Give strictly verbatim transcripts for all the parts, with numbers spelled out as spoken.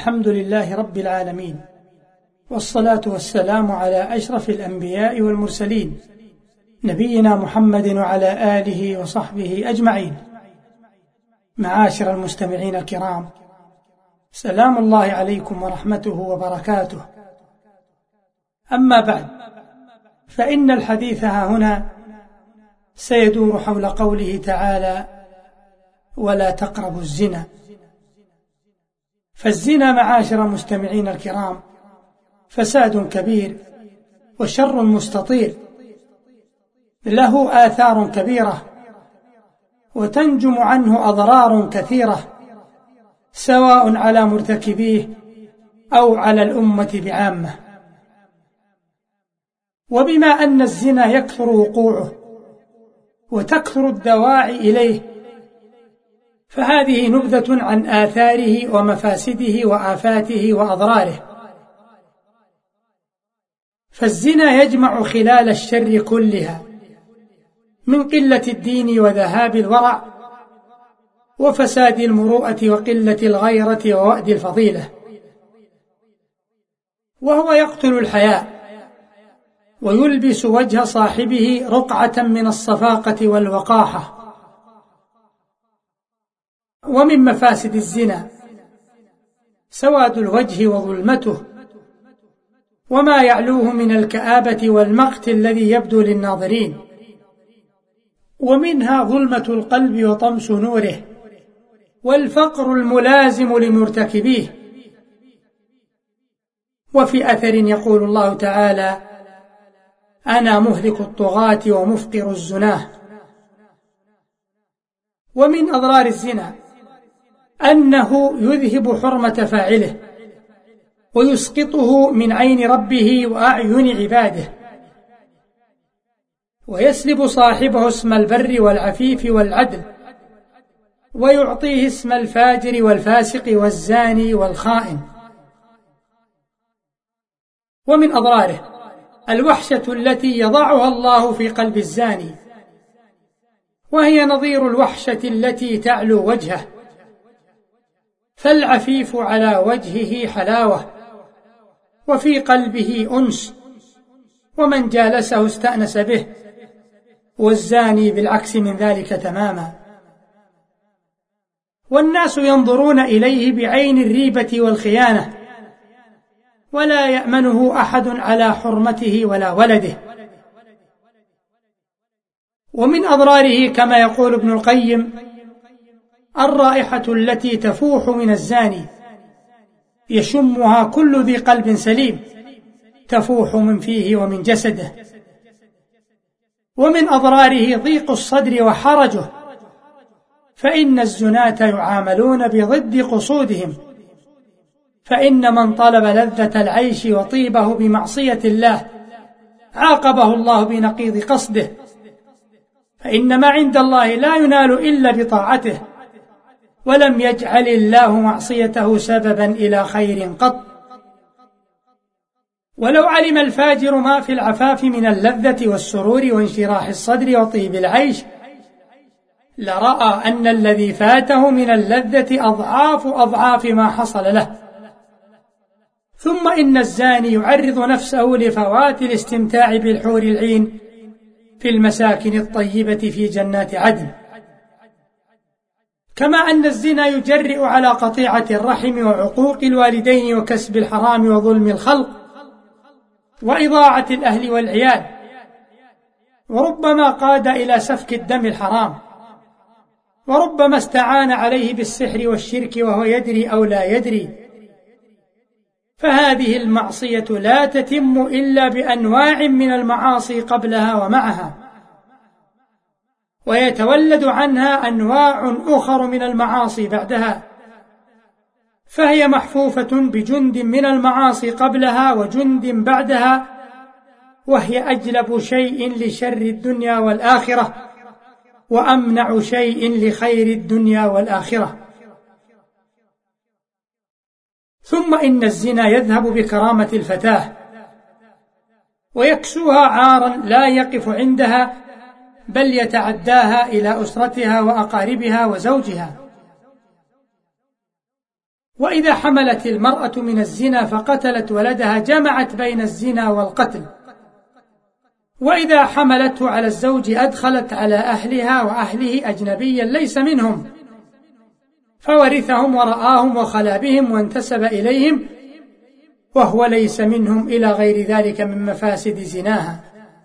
الحمد لله رب العالمين، والصلاة والسلام على أشرف الأنبياء والمرسلين، نبينا محمد وعلى آله وصحبه أجمعين. معاشر المستمعين الكرام، سلام الله عليكم ورحمته وبركاته. أما بعد، فإن الحديث ها هنا سيدور حول قوله تعالى: ولا تقربوا الزنا. فالزنا معاشر المستمعين الكرام فساد كبير وشر مستطير، له آثار كبيرة وتنجم عنه أضرار كثيرة، سواء على مرتكبيه أو على الأمة بعامة. وبما أن الزنا يكثر وقوعه وتكثر الدواعي إليه، فهذه نبذة عن آثاره ومفاسده وآفاته وأضراره. فالزنا يجمع خلال الشر كلها من قلة الدين وذهاب الورع وفساد المروءة وقلة الغيرة ووأد الفضيلة، وهو يقتل الحياء ويلبس وجه صاحبه رقعة من الصفاقة والوقاحة. ومن مفاسد الزنا سواد الوجه وظلمته وما يعلوه من الكآبة والمقت الذي يبدو للناظرين، ومنها ظلمة القلب وطمس نوره والفقر الملازم لمرتكبيه. وفي أثر يقول الله تعالى: أنا مهلك الطغاة ومفقر الزناه. ومن أضرار الزنا أنه يذهب حرمة فاعله ويسقطه من عين ربه وأعين عباده، ويسلب صاحبه اسم البر والعفيف والعدل، ويعطيه اسم الفاجر والفاسق والزاني والخائن. ومن أضراره الوحشة التي يضعها الله في قلب الزاني، وهي نظير الوحشة التي تعلو وجهه. فالعفيف على وجهه حلاوة وفي قلبه أنس، ومن جالسه استأنس به، والزاني بالعكس من ذلك تماما. والناس ينظرون إليه بعين الريبة والخيانة، ولا يأمنه أحد على حرمته ولا ولده. ومن أضراره كما يقول ابن القيم: الرائحة التي تفوح من الزاني يشمها كل ذي قلب سليم، تفوح من فيه ومن جسده. ومن أضراره ضيق الصدر وحرجه، فإن الزناة يعاملون بضد قصودهم، فإن من طلب لذة العيش وطيبه بمعصية الله عاقبه الله بنقيض قصده، فإن ما عند الله لا ينال إلا بطاعته، ولم يجعل الله معصيته سببا إلى خير قط. ولو علم الفاجر ما في العفاف من اللذة والسرور وانشراح الصدر وطيب العيش لرأى أن الذي فاته من اللذة أضعاف أضعاف ما حصل له. ثم إن الزاني يعرض نفسه لفوات الاستمتاع بالحور العين في المساكن الطيبة في جنات عدن. كما أن الزنا يجرئ على قطيعة الرحم وعقوق الوالدين وكسب الحرام وظلم الخلق وإضاعة الأهل والعيال، وربما قاد إلى سفك الدم الحرام، وربما استعان عليه بالسحر والشرك وهو يدري أو لا يدري. فهذه المعصية لا تتم إلا بأنواع من المعاصي قبلها ومعها، ويتولد عنها أنواع أخر من المعاصي بعدها، فهي محفوفة بجند من المعاصي قبلها وجند بعدها، وهي أجلب شيء لشر الدنيا والآخرة وأمنع شيء لخير الدنيا والآخرة. ثم إن الزنا يذهب بكرامة الفتاة ويكسوها عارا لا يقف عندها، بل يتعداها إلى أسرتها وأقاربها وزوجها. وإذا حملت المرأة من الزنا فقتلت ولدها جمعت بين الزنا والقتل، وإذا حملته على الزوج أدخلت على أهلها وأهله أجنبيا ليس منهم، فورثهم ورآهم وخلا بهم وانتسب إليهم وهو ليس منهم، إلى غير ذلك من مفاسد زناها.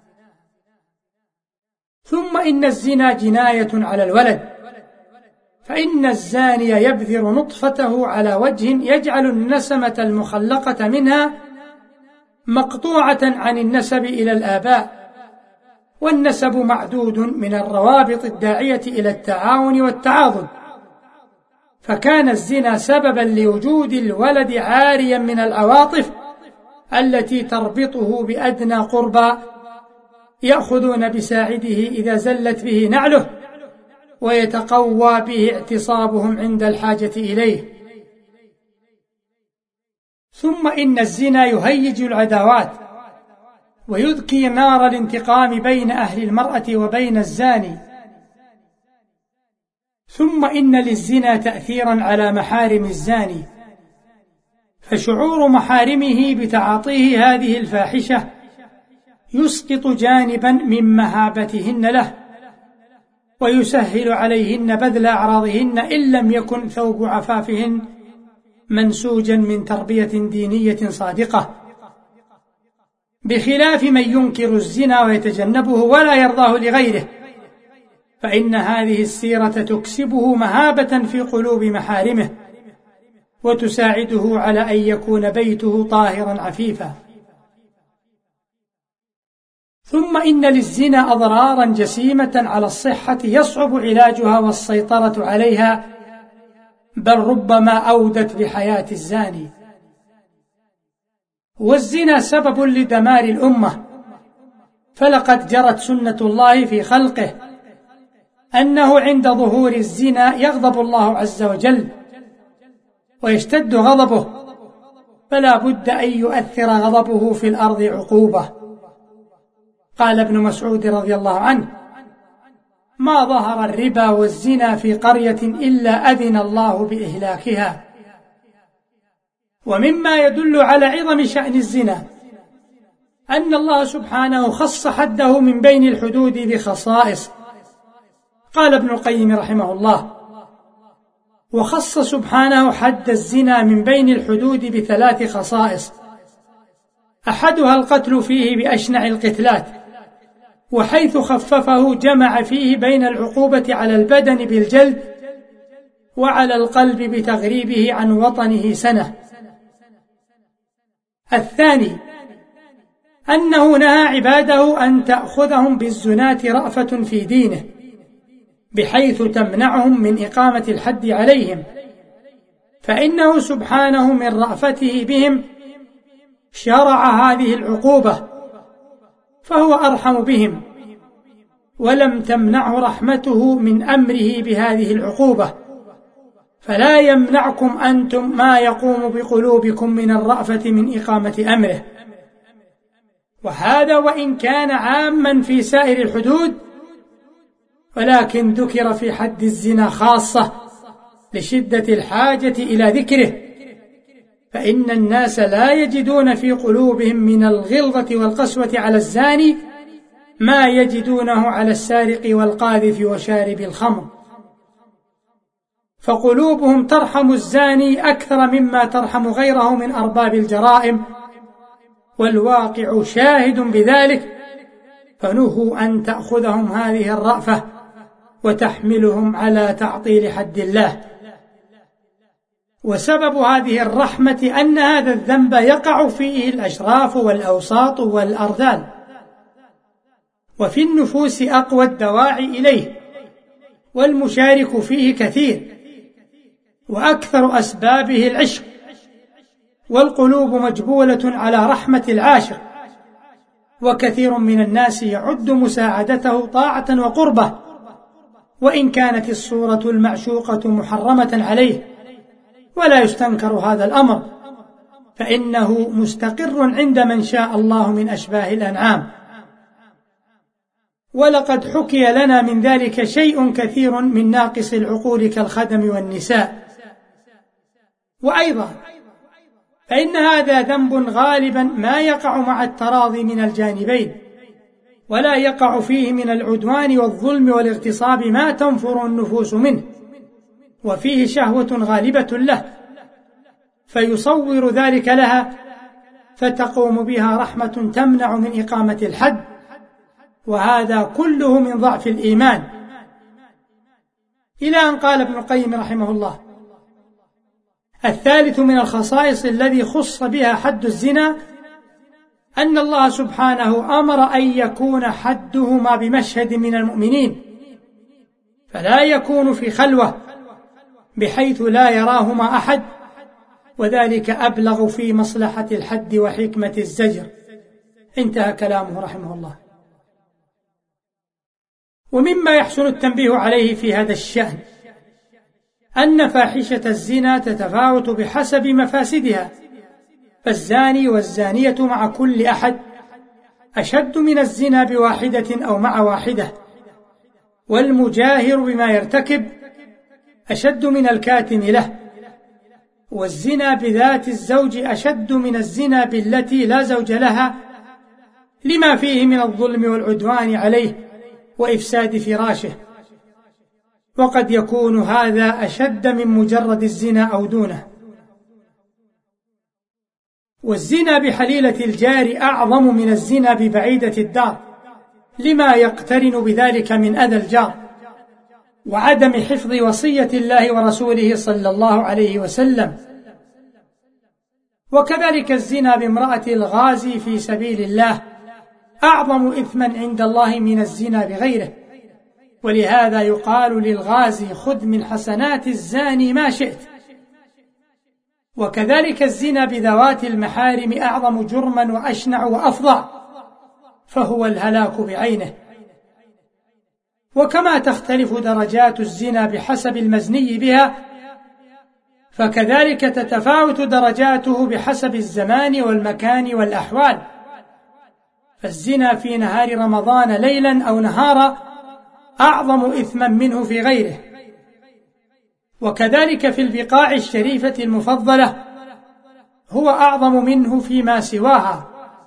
ثم إن الزنا جناية على الولد، فإن الزاني يبذر نطفته على وجه يجعل النسمة المخلقة منها مقطوعة عن النسب إلى الآباء، والنسب معدود من الروابط الداعية إلى التعاون والتعاضد، فكان الزنا سببا لوجود الولد عاريا من العواطف التي تربطه بأدنى قربى يأخذون بساعده إذا زلت به نعله، ويتقوى به اعتصابهم عند الحاجة إليه. ثم إن الزنا يهيج العداوات ويذكي نار الانتقام بين أهل المرأة وبين الزاني. ثم إن للزنا تأثيرا على محارم الزاني، فشعور محارمه بتعاطيه هذه الفاحشة يسقط جانبا من مهابتهن له، ويسهل عليهن بذل أعراضهن إن لم يكن ثوب عفافهن منسوجا من تربية دينية صادقة، بخلاف من ينكر الزنا ويتجنبه ولا يرضاه لغيره، فإن هذه السيرة تكسبه مهابة في قلوب محارمه، وتساعده على أن يكون بيته طاهرا عفيفا. ثم إن للزنا أضرارا جسيمة على الصحة يصعب علاجها والسيطرة عليها، بل ربما أودت بحياة الزاني. والزنا سبب لدمار الأمة، فلقد جرت سنة الله في خلقه أنه عند ظهور الزنا يغضب الله عز وجل ويشتد غضبه، فلا بد أن يؤثر غضبه في الأرض عقوبة. قال ابن مسعود رضي الله عنه: ما ظهر الربا والزنا في قرية إلا أذن الله بإهلاكها. ومما يدل على عظم شأن الزنا أن الله سبحانه خص حده من بين الحدود بخصائص. قال ابن القيم رحمه الله: وخص سبحانه حد الزنا من بين الحدود بثلاث خصائص، أحدها القتل فيه بأشنع القتلات، وحيث خففه جمع فيه بين العقوبة على البدن بالجلد وعلى القلب بتغريبه عن وطنه سنة. الثاني أنه نهى عباده أن تأخذهم بالزنات رأفة في دينه، بحيث تمنعهم من إقامة الحد عليهم، فإنه سبحانه من رأفته بهم شرع هذه العقوبة، فهو أرحم بهم، ولم تمنعه رحمته من أمره بهذه العقوبة، فلا يمنعكم أنتم ما يقوم بقلوبكم من الرأفة من إقامة أمره. وهذا وإن كان عاما في سائر الحدود، ولكن ذكر في حد الزنا خاصة لشدة الحاجة إلى ذكره، فإن الناس لا يجدون في قلوبهم من الغلظة والقسوة على الزاني ما يجدونه على السارق والقاذف وشارب الخمر، فقلوبهم ترحم الزاني أكثر مما ترحم غيره من أرباب الجرائم، والواقع شاهد بذلك، فنهوا أن تأخذهم هذه الرأفة وتحملهم على تعطيل حد الله. وسبب هذه الرحمة أن هذا الذنب يقع فيه الأشراف والأوساط والأرذال، وفي النفوس أقوى الدواعي إليه، والمشارك فيه كثير، وأكثر أسبابه العشق، والقلوب مجبولة على رحمة العاشق، وكثير من الناس يعد مساعدته طاعة وقربة، وإن كانت الصورة المعشوقة محرمة عليه، ولا يستنكر هذا الأمر، فإنه مستقر عند من شاء الله من أشباه الأنعام. ولقد حكي لنا من ذلك شيء كثير من ناقص العقول كالخدم والنساء، وأيضا فإن هذا ذنب غالبا ما يقع مع التراضي من الجانبين، ولا يقع فيه من العدوان والظلم والاغتصاب ما تنفر النفوس منه، وفيه شهوة غالبة له فيصور ذلك لها فتقوم بها رحمة تمنع من إقامة الحد، وهذا كله من ضعف الإيمان. إلى أن قال ابن القيم رحمه الله: الثالث من الخصائص الذي خص بها حد الزنا أن الله سبحانه أمر أن يكون حدهما بمشهد من المؤمنين، فلا يكون في خلوة بحيث لا يراهما أحد، وذلك أبلغ في مصلحة الحد وحكمة الزجر. انتهى كلامه رحمه الله. ومما يحسن التنبيه عليه في هذا الشأن أن فاحشة الزنا تتفاوت بحسب مفاسدها، فالزاني والزانية مع كل أحد أشد من الزنا بواحدة أو مع واحدة، والمجاهر بما يرتكب أشد من الكاتم له، والزنا بذات الزوج أشد من الزنا بالتي لا زوج لها، لما فيه من الظلم والعدوان عليه وإفساد فراشه، وقد يكون هذا أشد من مجرد الزنا أو دونه. والزنا بحليلة الجار أعظم من الزنا ببعيدة الدار، لما يقترن بذلك من أذى الجار وعدم حفظ وصية الله ورسوله صلى الله عليه وسلم. وكذلك الزنا بامرأة الغازي في سبيل الله أعظم إثما عند الله من الزنا بغيره، ولهذا يقال للغازي: خذ من حسنات الزاني ما شئت. وكذلك الزنا بذوات المحارم أعظم جرما وأشنع وأفظع، فهو الهلاك بعينه. وكما تختلف درجات الزنا بحسب المزني بها، فكذلك تتفاوت درجاته بحسب الزمان والمكان والأحوال، فالزنا في نهار رمضان ليلا أو نهارا أعظم إثما منه في غيره، وكذلك في البقاع الشريفة المفضلة هو أعظم منه فيما سواها.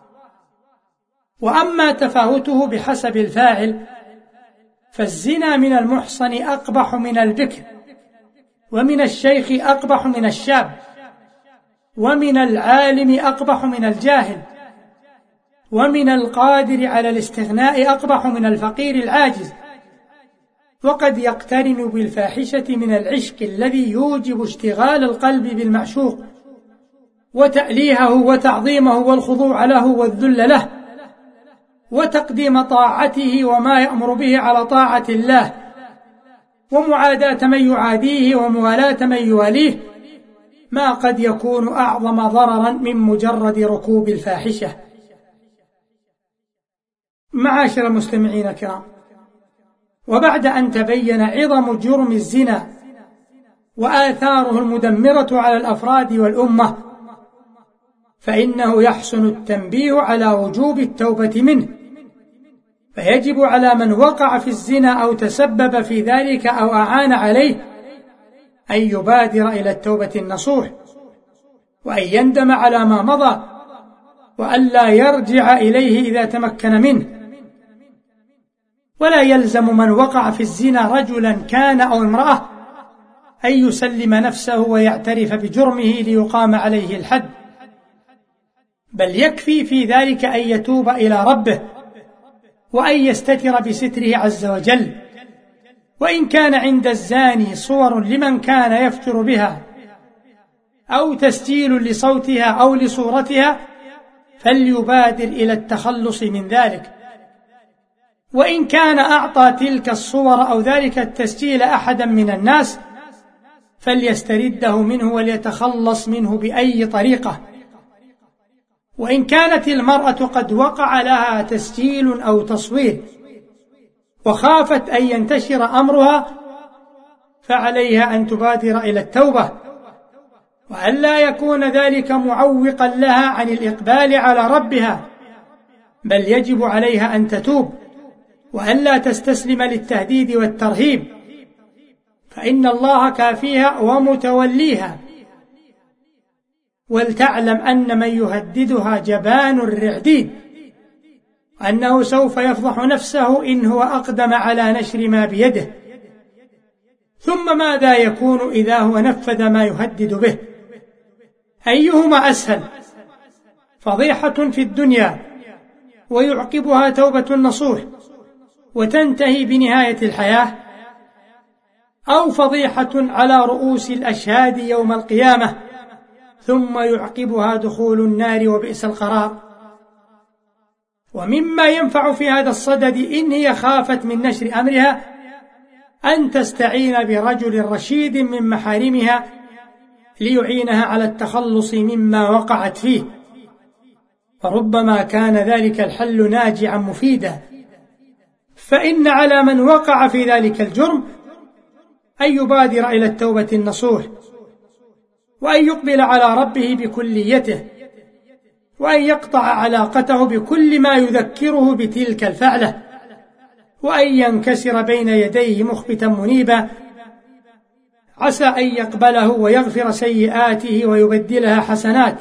وأما تفاوته بحسب الفاعل، فالزنا من المحصن أقبح من البكر، ومن الشيخ أقبح من الشاب، ومن العالم أقبح من الجاهل، ومن القادر على الاستغناء أقبح من الفقير العاجز، وقد يقترن بالفاحشة من العشق الذي يوجب اشتغال القلب بالمعشوق وتأليهه وتعظيمه والخضوع له والذل له وتقديم طاعته وما يأمر به على طاعة الله، ومعاداة من يعاديه وموالاة من يواليه، ما قد يكون أعظم ضررا من مجرد ركوب الفاحشة. معاشر المستمعين الكرام، وبعد أن تبين عظم جرم الزنا وآثاره المدمرة على الأفراد والأمة، فإنه يحسن التنبيه على وجوب التوبة منه، فيجب على من وقع في الزنا أو تسبب في ذلك أو أعان عليه أن يبادر إلى التوبة النصوح، وأن يندم على ما مضى، وأن لا يرجع إليه إذا تمكن منه. ولا يلزم من وقع في الزنا رجلا كان أو امرأة أن يسلم نفسه ويعترف بجرمه ليقام عليه الحد، بل يكفي في ذلك أن يتوب إلى ربه وأن يستتر بستره عز وجل. وإن كان عند الزاني صور لمن كان يفتر بها أو تسجيل لصوتها أو لصورتها، فليبادر إلى التخلص من ذلك. وإن كان أعطى تلك الصور أو ذلك التسجيل أحدا من الناس، فليسترده منه وليتخلص منه بأي طريقة. وإن كانت المرأة قد وقع لها تسجيل أو تصوير وخافت أن ينتشر أمرها، فعليها أن تبادر إلى التوبة، وأن لا يكون ذلك معوقا لها عن الإقبال على ربها، بل يجب عليها أن تتوب وأن لا تستسلم للتهديد والترهيب، فإن الله كافيها ومتوليها، ولتعلم أن من يهددها جبان رعديد، أنه سوف يفضح نفسه إن هو أقدم على نشر ما بيده. ثم ماذا يكون إذا هو نفذ ما يهدد به؟ أيهما أسهل؟ فضيحة في الدنيا ويعقبها توبة نصوح وتنتهي بنهاية الحياة، أو فضيحة على رؤوس الأشهاد يوم القيامة ثم يعقبها دخول النار وبئس القرار؟ ومما ينفع في هذا الصدد إن هي خافت من نشر أمرها أن تستعين برجل رشيد من محارمها ليعينها على التخلص مما وقعت فيه، فربما كان ذلك الحل ناجعا مفيدا. فإن على من وقع في ذلك الجرم أن يبادر إلى التوبة النصوح، وأن يقبل على ربه بكليته، وأن يقطع علاقته بكل ما يذكره بتلك الفعلة، وأن ينكسر بين يديه مخبتا منيبا، عسى أن يقبله ويغفر سيئاته ويبدلها حسنات.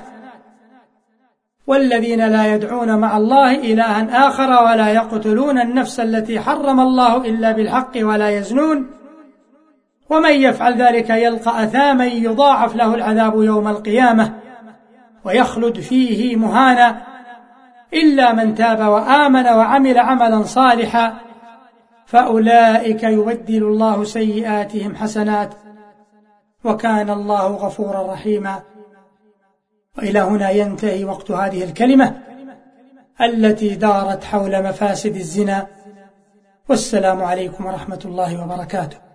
والذين لا يدعون مع الله إلها آخر ولا يقتلون النفس التي حرم الله إلا بالحق ولا يزنون ومن يفعل ذلك يلقى أثاما يضاعف له العذاب يوم القيامة ويخلد فيه مهانا إلا من تاب وآمن وعمل عملا صالحا فأولئك يبدل الله سيئاتهم حسنات وكان الله غفورا رحيما. وإلى هنا ينتهي وقت هذه الكلمة التي دارت حول مفاسد الزنا، والسلام عليكم ورحمة الله وبركاته.